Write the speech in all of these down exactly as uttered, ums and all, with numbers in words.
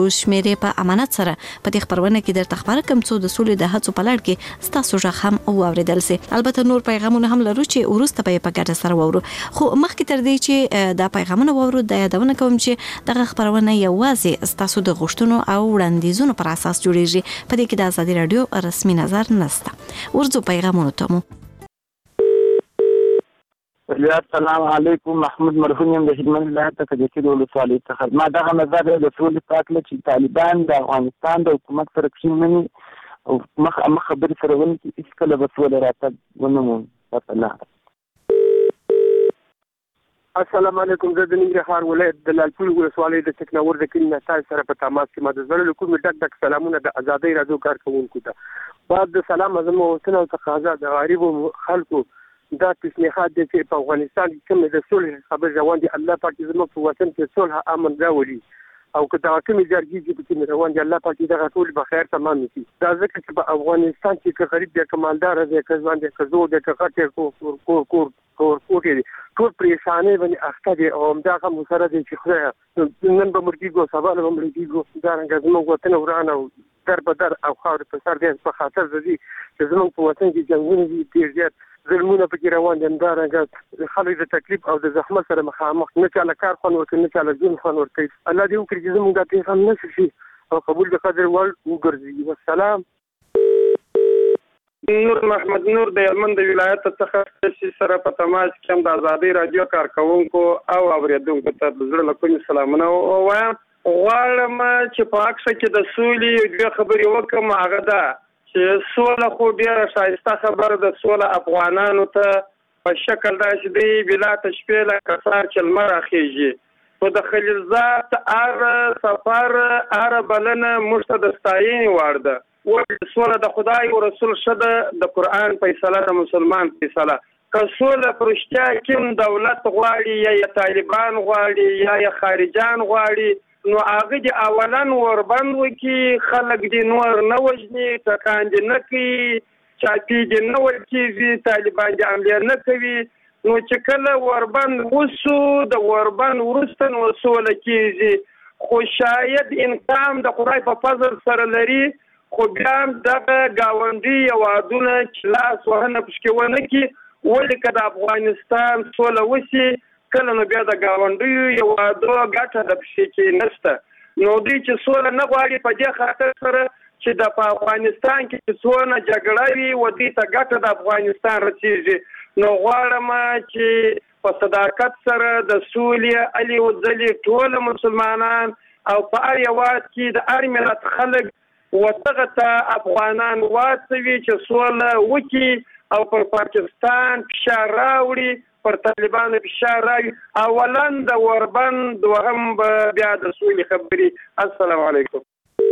شمیرې په امانت سره په دې خبرونه کې درته خبره کوم څو د سولې د هڅو په لړ کې ستاسو ژغ هم واوریدل سي. البته نور پیغامونه هم لرو چې ورسته به په ګډه سره وورو، خو مخکې تر دې چې دا پیغامونه وورو د یادونه کوم چې دغه خبرونه یوازې ستاسو د غوښتنو او وړاندیزونو پر اساس جوړیږي. په دې کې د ازادي رادیو رسمي نظر نشته. ورځو پیغامونه ته مو السلام علیکم. محمود مرهون یم د خدمت الله ته کډې د ولسوالۍ څخه. ما دغه نظر د سولې په اړه چې طالبان د افغانستان د حکومت سره کښیني او مخ مخ خبرې سره ونی چې هیڅ کله به سوله راتګ ونه مومي. السلام علیکم. زه د ننګرهار ولایت د لالپور ولسوالۍ د ټکناور د کلي نتای سره په تماس کې ما د زړه له کومې ډک ډک سلامونه د ازادۍ رادیو کارکوونکو ته. بعد د سلام اعظم وطن او تقاضا د غریبو خلکو دا پیشنهاد دی چې په افغانستان کې کوم د صلح خبر روان دي، الله پاک زموږ په وطن کې صلح امن راولي او که دا کومې جرګې چې په کې روان دي الله پاک دغه ټول به خیر تمام کړي. دا ځکه چې په افغانستان کې که غریب دی که مالدار دی که ځوان دی که زوړ دی که غټ دی کور کور کور کور کوټې دي ټول پریشانۍ باندې اخته دي او همدغه مو سره دی چې خدایه نن به مړ کېږو سبا به مړ کېږو. دارنګه زموږ وطن وران او در په در او خاورې په سر دی په خاطر د دې چې زموږ په وطن کې جنګونه دي ډېر زیات ظلمونه پکې روان دي. همدارنګه خلک د تکلیف او د زحمت سره مخامخ، نه چاله کار خوند ورکوي نه چاله ژوند خوند ورکوي. الله دې وکړي چې زموږ دا پیغام نشر شي او قبول د قدر وړ وګرځي. والسلام. نور محمد نور د یمن د ولایت څخه سره په تماس کې هم د ازادۍ رادیو کارکوونکو او اوریدونکو ته د زړه له کومې سلامونه وایم. غواړم چې په عکس کې د سولې دوه خبرې وکړم. هغه ده چې سوله خو ډیره ښایسته خبره ده. سوله افغانانو ته په شکل داسې دی بلا تشبیه لکه سهار چې لمر راخیږي. خو د خلیلزاد هر سفر هر بلنه موږ ته د ستاینې وړ ده. سوله د خدای او رسول شه ده، د قرآن فیصله د مسلمان فیصله. که سوله په رښتیا کوم دولت غواړي یا یې طالبان غواړي یا یې خارجان غواړي نو هغه دې اولا وربند وکړي، خلک دې نور نه وژني، ټکان دې نه کوي، چاپي دې نه ورکېږي، طالبان دې حملې نه کوي. نو چې کله وربند وسو د وربند وروسته نو سوله کېږي. خو شاید انقام د خدای په فضل سره لري، خو بیا هم دغه ګاونډي هېوادونه چې لاس وهنه پشکې ونه کړي. ولې که د افغانستان سوله وسي کله نو بیا د ګاونډیو هېوادو ګټه د پښې کې نشته. نو دوی چې سوله نه غواړي په دې خاطر سره چې د په افغانستان کې چې څونه جګړه وي و دوی ته ګټه د افغانستان رسېږي. نو غواړم چې په صداقت سره د سولې هلې وځلې ټول مسلمانان او په هر هېواد کې د هر ملت خلک ودغه ته افغانان واڅوي چې سوله وکړي او پر پاکستان فشار راوړي، پر طالبانو فشار راوړي. اولا د وربند دوهم به بیا د سولې خبرې. السلام علیکم.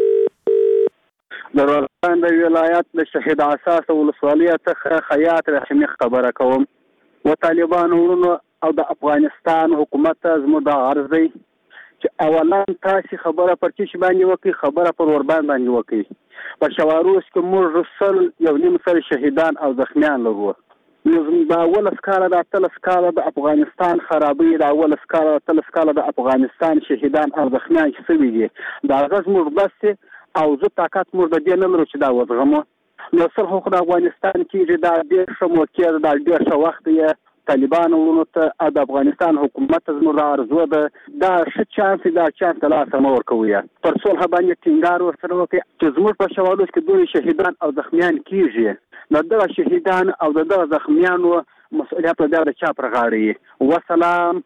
د افغانستان د ولایت د شهید اساس ولسوالۍ څخه خیاط رحمي خبره کوم. و طالبانو ورونو او د افغانستان حکومت ته زموږ د عرض دی چې اولا تاسې خبره پر چیش باندې وکړي، خبره پر وربند باندې وکړي. په شواروس کې موږ سل یو نیم سل شهیدان او زخمیان لرو. نو د اولس کاله د اتلس کاله د افغانستان خرابۍ، د اولس کاله د اتلس کاله د افغانستان شهیدان او زخمیان چې سوي دي د هغه زموږ بس دی او زه طاقت موږ د دې نه لرو چې دا وزغمو. نو صلح خو د افغانستان کېږي، دا ډېر ښه موقع ده، دا ډېر ښه وخت دی. طالبانو ورونو ته او د افغانستان حکومت ته زموږ ارزو ده دا ښه چانس دی، دا چانس ته لاسه مه ورکوئ. پر صلح باندې ټینګار ورسره وکړئ چې زموږ په شواروس کې دوی شهیدان او زخمیان کېږي. د دغه شهیدان او د دغه زخمیانو مسؤلیت بیا د چا پر غاړه وي. وسلام.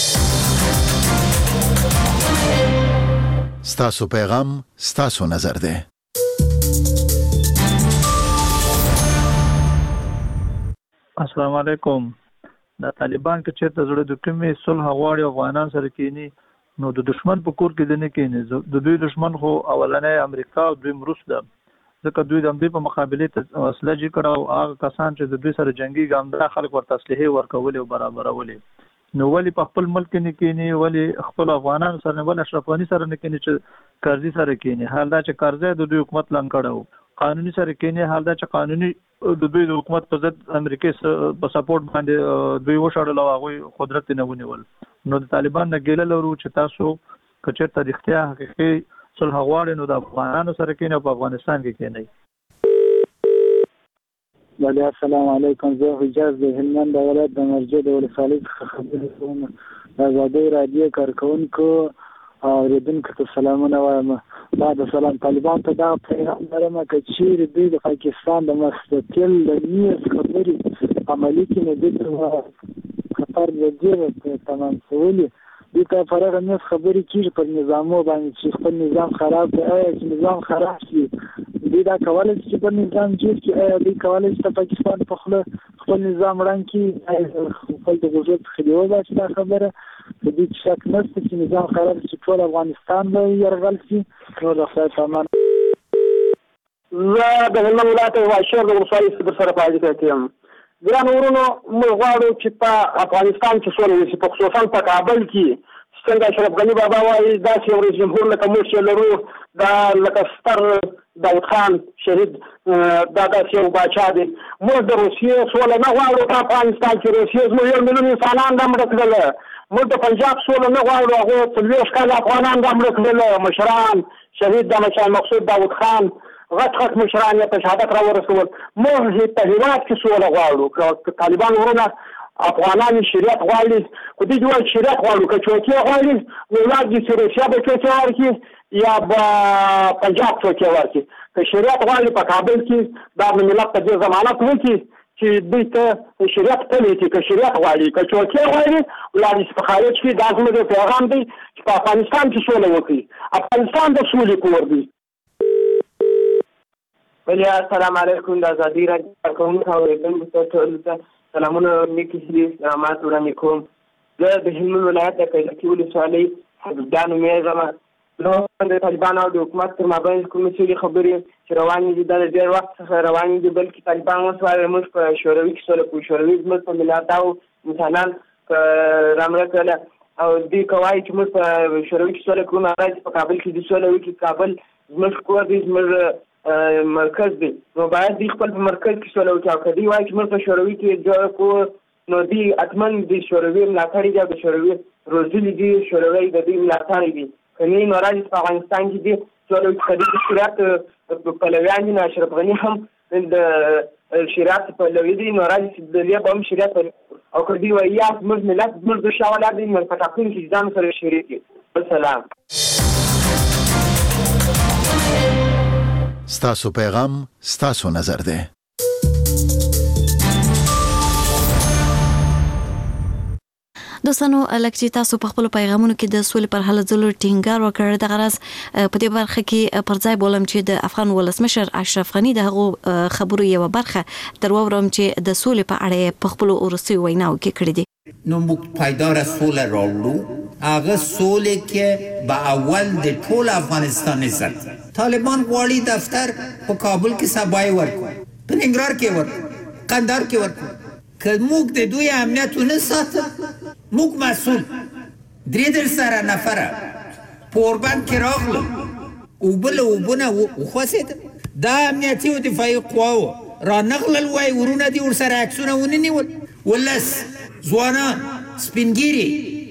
ستاسو پیغام ستاسو نظر دی. السلام علیکم. د طالبان کې چېرته زړه د کومې صلح غواړي افغانان سره کینی نو د دشمن په کور کې د نه کینی. د دوی دشمن خو اولنۍ امریکا او دوی روس ده، ځکه دوی د همدې په مقابلې ته وسله جي کړه او هغه کسان چې د دوی سره جنګېږي همدا خلک ورته اسلحې ورکولې او برابرولې. نو ولې په خپل ملک کې نه کینی، ولې خپل افغانانو سره نه، ولې اشرف غني سره نه کینی چې کرزي سره کینی. حال دا چې کرزی د دوی حکومت لاندې کړی و، قانوني سره کینی. حال دا چې قانوني د دوی د حکومت په ضد امریکې په سپورټ باندې دوی وشړل او هغوی قدرت نه ونیول. نو د طالبان نه ګیله لرو چې تاسو که چېرته رښتیا حقیقي صلح غواړي نو د افغانانو سره کېني او په افغانستان کې کېني. بله السلام علیکم. زه حجاز د هلمند ولایت د مرجې د ولسوالۍ څخه خبرې کوم. د ازادۍ راډیو کارکوونکو او اورېدونکو ته سلامونه وایم. دا د سلام طالبان ته دا پیغام لرم که چیرې دوی د پاکستان د مستقل د نیز خبرې عملي کړي نو دوی ته خطر د دې تمام سولي دوی ته فرغ نیز خبرې کېږي پر نظامو باندې چې خپل نظام خراب دی. آیا چې نظام خراب شي دوی دا کولی شي چې پر نظام جوړ کړي؟ آیا دوی کولی شي د پاکستان په خوله خپل نظام ړنګ کړي؟ خپل د غوږو څخه دې وباسي دا خبره؟ په دې کې شک نشته چې نظام خراب شي ټول افغانستان به یرغل شي. نو د خدای په امان. زه د هلمند ولایت واشیر د ولسوالۍ صدر سره په اړیکه کې یم. ګرانو وروڼو موږ غواړو چې په افغانستان کې سوله وشي، په خصوصا په کابل کې څنګه اشرف غني بابا وایي داسې یو رئیس جمهور لکه موږ چې لرو دا لکه ستر داود خان شهید دا داسې یو باچا دی. موږ د روسیې سوله نه غواړو په افغانستان کې. روسیې زموږ یو میلیون انسانان را مړه کړله. موږ د پنجاب سوله نه غواړو، هغو څلوېښت کاله افغانان را مړه کړله. مشران شهید د مشال مقصود داود خان غټ غټ مشران یې په شهادت را ورسول. موږ په هېواد کې سوله غواړو. که طالبان ورونه افغانان شریعت غواړي، خو دوی وایي شریعت غواړو. که چوکۍ غواړي نو ولاړ چې روسیه به چوکۍ ورکړي یا به پنجاب چوکۍ ورکړي. که شریعت غواړي په کابل کې دا ملت ته دې ضمانت وکړي چې دوی ته شریعت پلی کړي. که شریعت غواړي، که چوکۍ غواړي ولاړ چې په خارج کې دا زموږ پیغام دی چې په افغانستان کې سوله وکړي. افغانستان د سولې کور دی. بله السلام علیکم. د ازادۍ راډیو کارکوونکو او اورېدونکو ته ټولو ته سلامونه نیکې هیلې سلامات وړاندې کوم. زه د هلمند ولایت د کیلکي ولسوالۍ حبیبجان نومیږم. نو د طالبانو او د حکومت تر مابین کومې سولې خبرې چې روانې دي دا د ډېر وخت څخه روانې دي، بلکې طالبان اوس وایي موږ په شوروي کې سوله کوو. شوروي زموږ په میلاداو انسانان رامړه کړله او دوی که وایي چې موږ په شوروي کې سوله کوو نو راځي په کابل کې دې سوله وکړي. کابل زموږ کور دی، زموږ مرکز دی، نو باید دوی خپل په مرکز کې سوله وکړي. او که دوی وایي چې موږ په شوروي کې جوړ کوو نو دوی حتما د شوروي ملاتړي دي او د شوروي روزلي دي، شوروي د دوی ملاتړي دي. که نه نو راځي په افغانستان کې دي سوله وکړي. که دوی د شریعت پلویان دي نو اشرف غني هم د شریعت پلوي دي نو راځي چې د دې به هم شریعت پلوي. او که دوی وایي یا زموږ ملت زموږ د شا ولاد دي نو په ټاکنو کې ځان سره شریک کړي. السلام. ستاسو پیغام ستاسو نظر ده. دوستانو لکه تاسو په خپل پیغامونو کې د سولې پر حل ځلو ټینګار وکړ. د غرض په دې برخه کې پر ځای بولم چې د افغان ولسمشر اشرف غني دغه خبرو یو برخه درورم چې د سولې په اړه په خپل ورسي ویناو کې کړی دی. نو موږ پایدار سوله راوړو. هغه سوله کې به اول د ټول افغانستان عزت. طالبان غواړي دفتر په کابل کې سبای ورکو، په ننګرهار کې ورکو، قندهار کې ورکو. که موږ د دوی امنیت ونه ساتو موږ مسئول. درې در سره نفره پوربند کې راغلو اوبه له اوبه نه وخوځېدل. دا امنیتي او دفاعي قواو را نغلل وای ورونه دي ورسره عکسونه ونیول. ولس ځوانان سپینګیري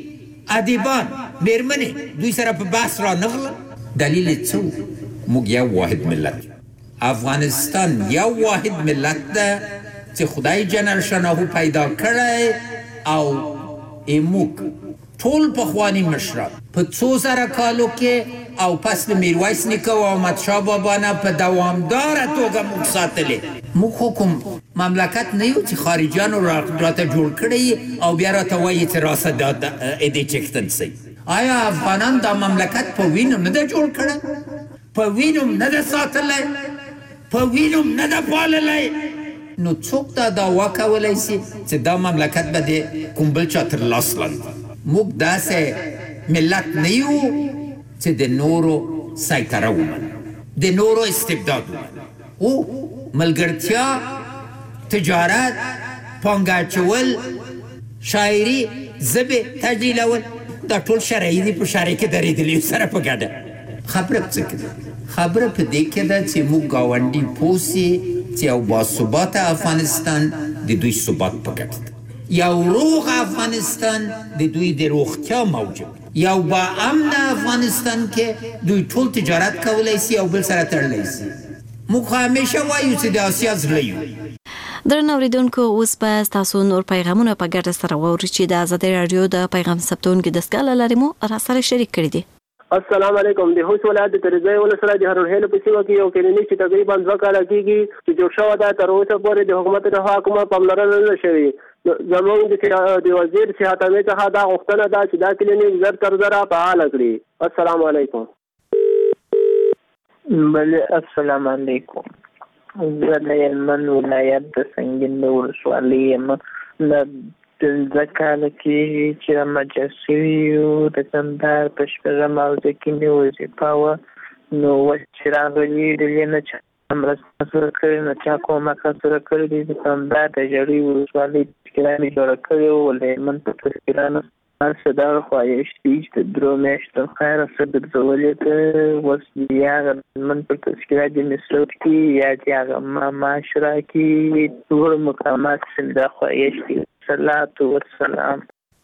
ادیبان میرمنې دوی سره په بحث را نغلل. دلیل څه؟ موږ یو واحد ملت. افغانستان یو واحد ملت ده چې خدای جنرال شناهو پیدا کړی او ایموک ټول پخوانی مشران په څو زره کالو کې او پس د میرویس نیکه او احمد شاه بابا نه په دوامداره توګه موږ ساتلې. موږ حکم مملکت نه یو چې خارجیانو راته جوړ کړی او بیا راته وایي چې راسه دا ایدې چکتن سي. آیا افغانان دا مملکت په وینو نه ده جوړ کړی؟ په وینو نه ده ساتلی؟ په وینو نه ده پاللی؟ نو څوک دا دعوا کولی شي چې دا مملکت به د کوم بل چا تر لاس لاندې؟ موږ داسې ملت نه یو چې د نورو سیطره ومنو، د نورو استبداد ومنو. او ملګرتیا، تجارت، پانګه اچول، شاعري، ژبې تجلیلول دا ټول شرعي دي. په شرع کې درېدلي سره په ګډه. خبره په څه کې ده؟ خبره په دې کې ده چې موږ ګاونډي پوه سي چې یو باثباته افغانستان د دوی ثبات په ګټه ده. یو روغ افغانستان د دوی د روغتیا موجب. یو با امن افغانستان کې دوی ټول تجارت کولای شي او بل سره تړلی شي. موږ همیشه وایو چې د اسیا زړه یو. درنو اوریدونکو، اوس به تاسو نور پیغامونه په ګډه سره واورئ چې د آزادۍ رادیو د پیغام ثبتونکو د سکاله لري مو را سره شریک کړی دي. السلام علیکم. د خوست ولایت د ترزای ولسوالۍ د هرهیل په سیمه کې یو کلینیک چې تقریبا دوه کاله کېږي چې جوړ شوی ده، تر اوسه پورې د حکومت له کومه پاملرنه نه شوې. زموږ د وزیر صحت څخه دا غوښتنه ده چې دا کلینیک زر تر زره فعال کړي. السلام علیکم. بله السلام علیکم. زه د هلمند ولایت د سنګین د ولسوالۍ یم. د پنځه کاله کېږي چې رامجه سوي یو. د کندهار په شپږم حوزه کې مې وظیفه وه، نو اوس چې راغلي ډلې نه چا مرسته سره کړې، نه چا کومک سره کړی دی. د کندهار د ژړۍ ولسوالۍ تذکره مې جوړه کړې وه، له هلمند په تذکره هر څه دغه خواهش دی چې د درو میاشتو خیره څه ګرځولې ده. اوس یا هغه هلمند په تذکره د مصروف کړي یا چې هغه معاش راکړي. ټول مقامات چې دا خواهش دی. صلات والسلام.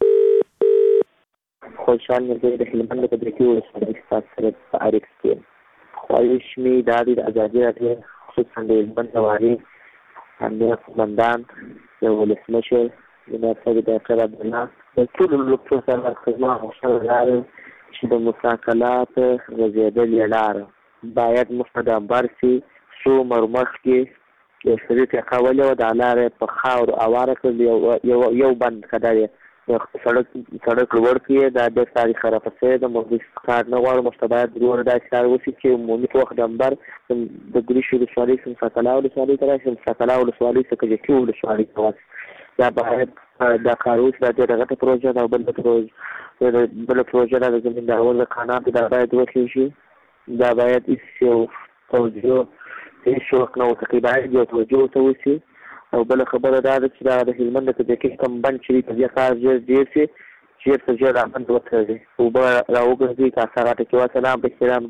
خوشحال ملګری د هلمند په دریکي ولسوالۍ ستاسو سره په اړیکه کې خواهش مې دا دی د ازادي راډیو خصوصا د هلمند د والي امیر قومندان د ولسمشر جناب سید ډاکټر عبدالله د ټولو لوکتو سره خدمه غوښتنه لرم چې د مساکلات غځېدلې لاره باید مستدامبر شي. څو مرمخ کې یو سړي ټیقه ولې وه، دا لاره په خاورو اواره کړل، یو بند کډه یې سړک سړک لوړ کړي. دا ډېر ساري خرابه شوې ده. موږ کار نه غواړو، موږ ته باید وروره داسې کار وشي چې عمومي پوخ ډمبر د ګریش ولسوالۍ څخه مساکلا ولسوالۍ ته راشي، مساکلا ولسوالۍ څخه کجکي ولسوالۍ ته ورسي. دا باید دا کار وشي. دا ډېره غټه پروژه ده. او بله پروژه بله پروژه ده د زمینداور د کاناتو، دا باید وخېږي. دا باید هېڅ یو توجه هېڅ وخت نه ورته کوي، باید یو توجه ورته وشي. او بله خبره دا ده چې دا د هلمند د کجکي کوم بند چې وي په دې کار ژر ډېر شي، ژر تر ژره بند وتړي، اوبه را وګرځي. کاسه راته کې وسلام په احترام.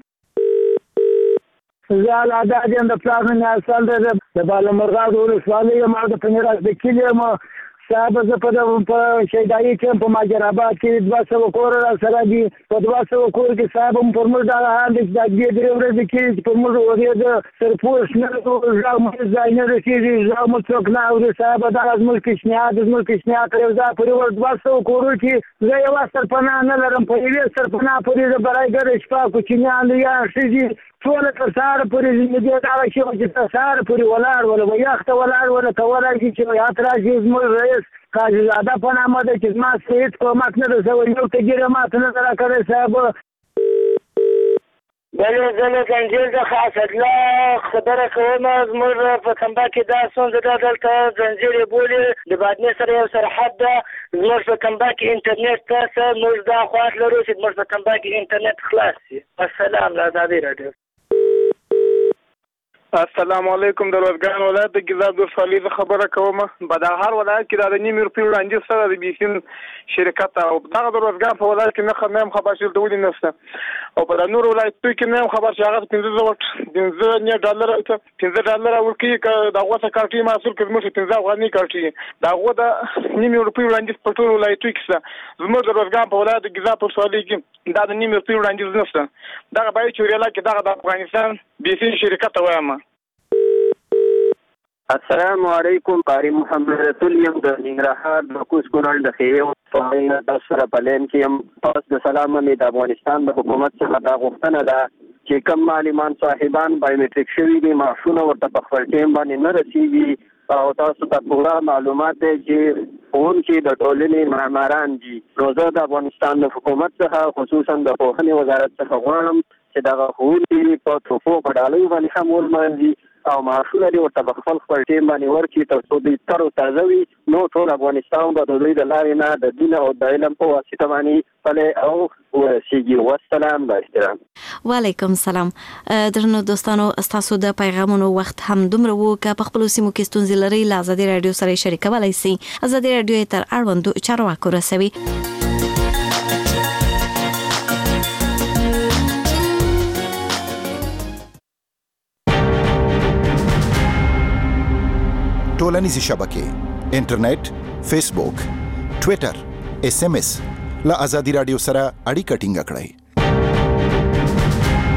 زه العداد یم د پلار نوم یې اصل دی د بالامرغاب د ولسوالۍ یم او د پنیراس د کلي یم. صاحب زه په شیدایي کې یم، په ماجر آباد کې دوه سوه کوره را سره دي. په دوه سوه کور کې صاحب هم پر موږ دغه حال دی چې دا دوې درې ورځې کېږي چې پر موږ ورېده سرپوش نه غږ مو ځای نه رسېږي، غږ مو څوک نه اوري. صاحب دغه زموږ پیشنهاد زموږ پیشنهاد کړی زه پورې ور دوه سوه کورو کې زه یوه سرپناه نه لرم. په یوې سرپناه پورې د برایګر شپه کوچنیان یا ښځې ټوله تر سهاره پورې زندګي دغه شی وه چې تر سهاره پورې ولاړ وله، به یخ ته ولاړ وله. کولی شي چې یاد راشي زموږ رئیس قاضي زاده په نامه ده چې زما څه هېڅ کومک نه ده شوی، یو ته ګیره ماته نه ده راکړی. صاحب بله زه له ځنځیر څخه اسدالله خبره کوم. زموږ په کمبا کې دا ستونزه ده، دلته ځنځیر یې بولي، د بادمې سره یو سرحد ده. زموږ په کمبا کې انټرنیټ ته موږ دا خواهد لرو چې زموږ په کمبا کې انټرنیټ خلاص شي. السلام له ازادۍ راډیو. السلام علیکم. د روزګان ولایت د ګیزاب د ولسوالۍ څخه خبره کوم. په دغه هر ولایت کې دا د نیمې روپۍ وړاندیز سره د بیسین شرکت او دغه د روزګان په ولایت کې نه هم خبر چې دلته ولې نشته، او په د نورو ولایتونو کې نه هم خبر چې هغه پنځه زره پنځه نه ډالر پنځه ډالره ورکوي. که د هغو څخه کارټي محصول که زموږ پنځه افغانۍ کارټي د هغو د نیمې روپۍ وړاندیز په ټولو ولایتونو کې شته. زموږ د روزګان په ولایت د ګیزاب په ولسوالۍ کې دا د نیمې روپۍ وړاندیز نشته. دغه باید چې وریاله کې دغه د افغانستان بیسین شرکت ته وایم. السلام علیکم. قاری محمد رسول یم د ننګرهار د کوز کونړ د خیوې ولسوالۍ تاسو سره په لین کې یم. پس د سلام مې د افغانستان د حکومت څخه دا غوښتنه ده چې کوم معلمان صاحبان بایومټریک شوي دي معاشونه ورته په خپل ټایم باندې نه رسېږي، او تاسو ته پوره معلومات دی چې ښوونکي د ټولنې معماران دي. نو زه د افغانستان د حکومت څخه خصوصا د پوهنې وزارت څخه غواړم چې دغه ښوونکي په توپو په ډالیو باندې هم ولمانځي او معاشونه دې ورته په خپل خپل ټایم باندې ورکړي تر څو دوی تر او تازه وي. نو ټول افغانستان به د دوی د لارې نه د دین او د علم په واسطه باندې پلی او ورسېږي. والسلام با احترام. وعلیکم سلام. درنو دوستانو، ستاسو د پیغامونو وخت هم دومره وو که په خپلو سیمو کې ستونزې لرئ له ازادي راډیو سره یې شریکولی سئ. ازادي راډیو یې تر اړوندو چارواکو رسوي. ټولنیزې شبکې، انټرنیټ، فیسبوک، ټویټر، اس ام اس له ازادي رادیو سره اړیکه ټینګه کړئ.